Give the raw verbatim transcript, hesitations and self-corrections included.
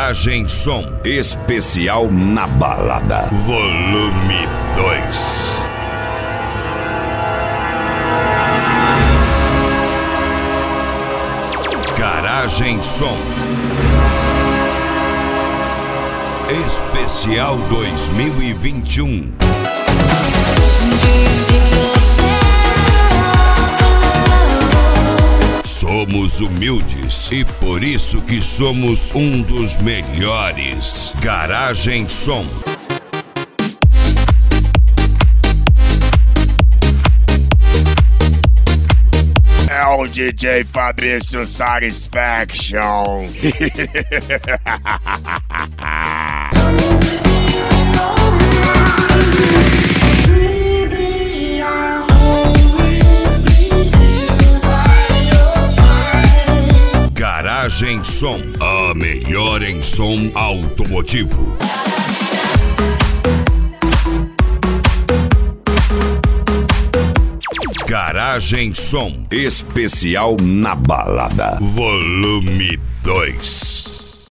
Garagem Som, especial na balada, volume dois. Garagem Som, especial dois mil e vinte e um. Somos humildes e por isso que somos um dos melhores. Garagem Som. É o D J Fabrício Satisfaction. Garagem Som, a melhor em som automotivo. Garagem Som, especial na balada, volume dois.